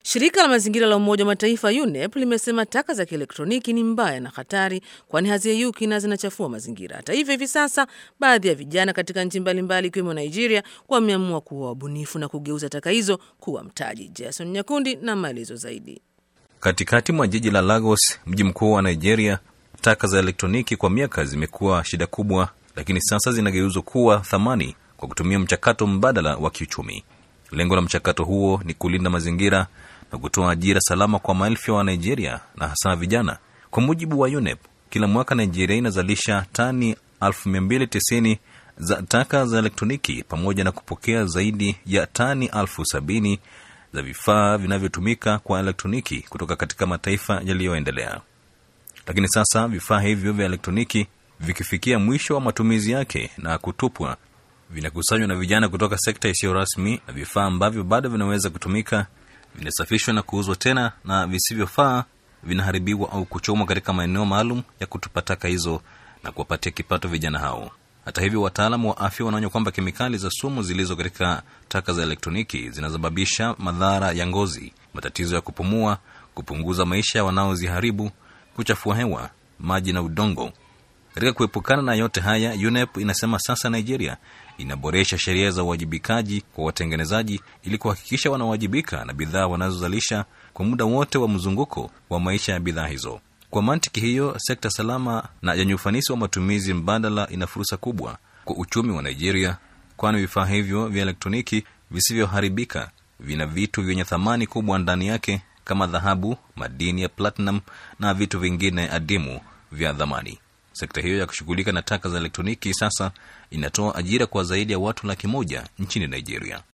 Shirika la mazingira la Umoja wa Mataifa UNEP limesema taka za kielektroniki ni mbaya na hatari, kwani haziyeyuki na zinachafua mazingira. Hata hivyo, hivi sasa baadhi ya vijana katika nchi mbalimbali ikiwemo Nigeria wameamua kuwa wabunifu na kugeuza taka hizo kuwa mtaji. Jason Nyakundi na maelezo zaidi. Katikati mwa jiji la Lagos, mji mkuu wa Nigeria, taka za elektroniki kwa miaka zimekuwa shida kubwa, lakini sasa zinageuzwa kuwa thamani kwa kutumia mchakato mbadala wa kiuchumi. Lengo la mchakato huo ni kulinda mazingira na kutoa ajira salama kwa maelfu wa Nigeria na hasa vijana. Kwa mujibu wa UNEP, kila mwaka Nigeria inazalisha tani 1290 za taka za elektroniki pamoja na kupokea zaidi ya tani 70,000 za vifaa vinavyotumika kwa elektroniki kutoka katika mataifa yaliyoendelea. Lakini sasa vifaa hivyo vya elektroniki vikifikia mwisho wa matumizi yake na kutupwa, vinakusanywa na vijana kutoka sekta isiyo rasmi, na vifaa ambavyo bado vinaweza kutumika vinasafishwa na kuuzwa tena, na visivyofaa vinaharibiwa au kuchomwa katika maeneo maalum ya kutupa taka hizo na kuwapatia kipato vijana hao. Hata hivyo, wataalamu wa afya wanaonya kwamba kemikali za sumu zilizo katika taka za elektroniki zinasababisha madhara ya ngozi, matatizo ya kupumua, kupunguza maisha wanaoziharibu, kuchafua hewa, maji na udongo. Katika kuepukana na yote haya, UNEP inasema sasa Nigeria inaboresha sheria za uwajibikaji kwa watengenezaji ili kuhakikisha wanawajibika na bidhaa wanazozalisha kwa muda wote wa mzunguko wa maisha ya bidhaa hizo. Kwa mantiki hiyo, sekta salama na yenye ufanisi wa matumizi mbadala ina fursa kubwa kwa uchumi wa Nigeria, kwani vifaa hivyo vya elektroniki visivyoharibika vina vitu vyenye thamani kubwa ndani yake kama dhahabu, madini ya platinum na vitu vingine adimu vya thamani. Sekta hiyo ya kushughulika na taka za elektroniki sasa inatoa ajira kwa zaidi ya watu 100,000 nchini Nigeria.